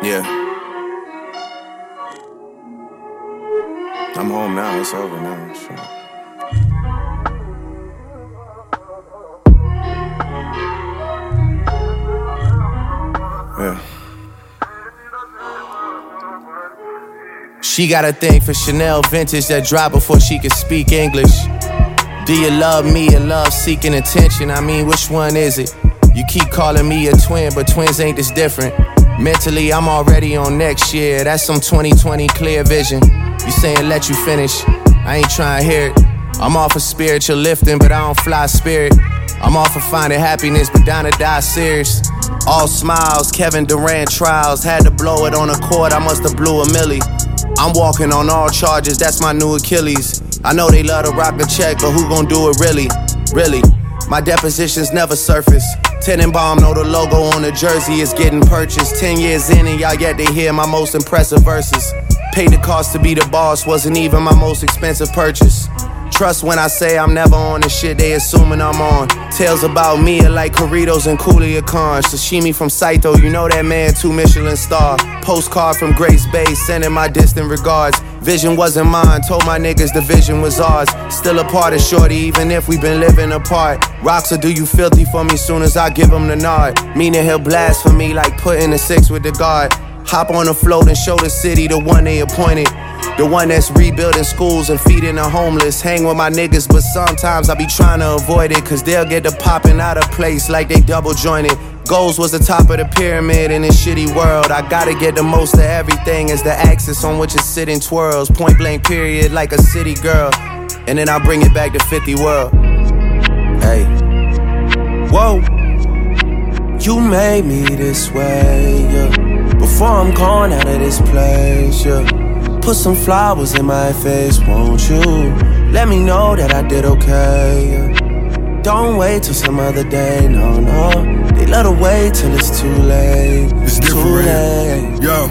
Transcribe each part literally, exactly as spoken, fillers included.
Yeah. I'm home now, it's over now. Sure. Yeah. She got a thing for Chanel vintage that dropped before she could speak English. Do you love me or love seeking attention? I mean, which one is it? You keep calling me a twin, but twins ain't this different. Mentally, I'm already on next year. That's some twenty twenty clear vision. You saying let you finish, I ain't trying to hear it. I'm off of spiritual lifting, but I don't fly spirit. I'm off of finding happiness, but down to die serious. All smiles, Kevin Durant trials. Had to blow it on a court, I must have blew a milli. I'm walking on all charges, that's my new Achilles. I know they love to rock the check, but who gon' do it really? Really? My depositions never surface. Tenenbaum know the logo on the jersey is getting purchased. Ten years in and y'all yet to hear my most impressive verses. Paid the cost to be the boss, wasn't even my most expensive purchase. Trust when I say I'm never on the shit they assuming I'm on. Tales about me are like Corritos and Culiacan. Sashimi from Saito, you know that man, two Michelin star. Postcard from Grace Bay, sending my distant regards. Vision wasn't mine, told my niggas the vision was ours. Still a part of shorty, even if we been living apart. Rocks will do you filthy for me soon as I give him the nod. Meaning he'll blast for me like putting a six with the guard. Hop on the float and show the city the one they appointed. The one that's rebuilding schools and feeding the homeless. Hang with my niggas, but sometimes I be trying to avoid it, cause they'll get to popping out of place like they double jointed. Goals was the top of the pyramid in this shitty world. I gotta get the most of everything as the axis on which it's sitting twirls. Point blank period like a city girl. And then I bring it back to fifty world. Hey. Whoa. You made me this way, yeah. Before I'm gone out of this place, yeah. Put some flowers in my face, won't you? Let me know that I did okay, yeah. Don't wait till some other day, no, no. They let her wait till it's too late. It's too different. late. Yo,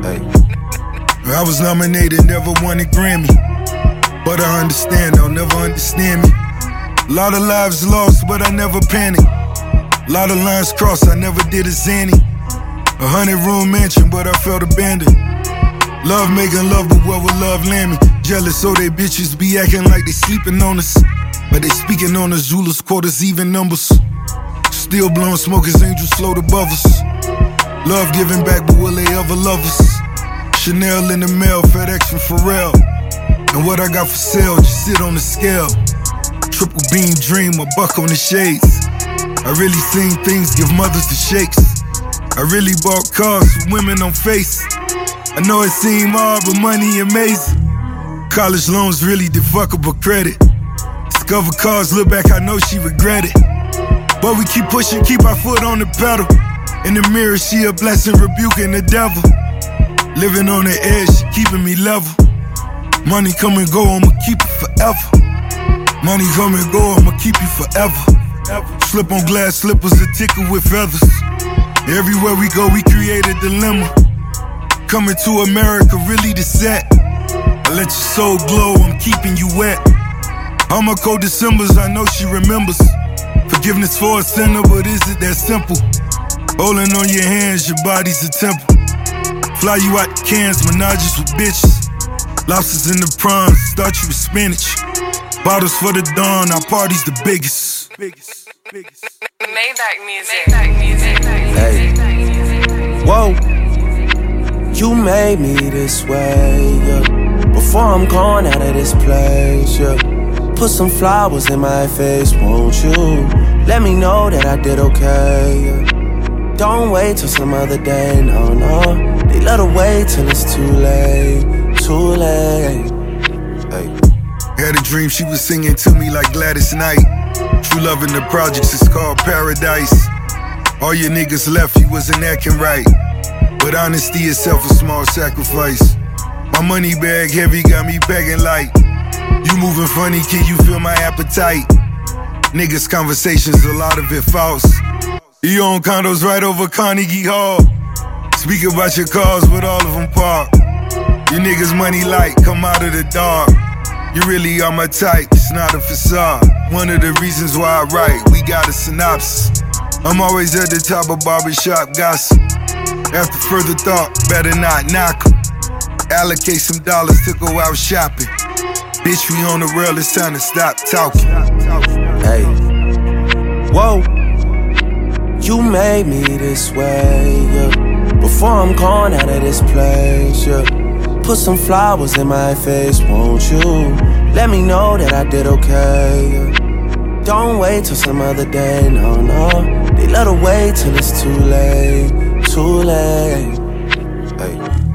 hey. I was nominated, never won a Grammy. But I understand, they'll never understand me. A lot of lives lost, but I never panicked. A lot of lines crossed, I never did a zany. A hundred room mansion, but I felt abandoned. Love making love, but where will love land me? Jealous, so they bitches be acting like they sleeping on us. But they speaking on the Zulus, quarters, even numbers. Still blowing smoke as angels float above us. Love giving back, but will they ever love us? Chanel in the mail, FedEx from Pharrell. And what I got for sale, just sit on the scale. Triple beam dream, a buck on the shades. I really seen things give mothers the shakes. I really bought cars for women on face. I know it seem hard, but money amazing. College loans really defuckable credit. Discover cars, look back, I know she regret it. But we keep pushing, keep our foot on the pedal. In the mirror, she a blessing, rebuking the devil. Living on the edge, she keeping me level. Money come and go, I'ma keep it forever. Money come and go, I'ma keep you forever. Slip on glass slippers, a tickle with feathers. Everywhere we go, we create a dilemma. Coming to America, really the set. I let your soul glow, I'm keeping you wet. All my cold Decembers, I know she remembers. Forgiveness for a sinner, but is it that simple? Holding on your hands, your body's a temple. Fly you out the cans, menages with bitches. Lobsters in the prawns, start you with spinach. Bottles for the dawn, our party's the biggest. biggest, biggest. Maybach music. Maybach music. Hey. Whoa. You made me this way, yeah. Before I'm gone out of this place, yeah. Put some flowers in my face, won't you? Let me know that I did okay, yeah. Don't wait till some other day, no, no. They let her wait till it's too late, too late. Hey. Had a dream she was singing to me like Gladys Knight. True love in the projects is called paradise. All your niggas left, you wasn't acting right. But honesty itself a small sacrifice. My money bag heavy got me begging light. You moving funny, can you feel my appetite? Niggas conversations, a lot of it false. You own condos right over Carnegie Hall. Speak about your cars, but all of them parked. You niggas money light, come out of the dark. You really are my type, it's not a facade. One of the reasons why I write, we got a synopsis. I'm always at the top of barbershop gossip. After further thought, better not knock 'em. Allocate some dollars to go out shopping. Bitch, we on the rail, it's time to stop talking. Hey, whoa, you made me this way, yeah. Before I'm gone out of this place, yeah. Put some flowers in my face, won't you? Let me know that I did okay, yeah. Don't wait till some other day, no, no. They let her wait till it's too late, too late. Hey.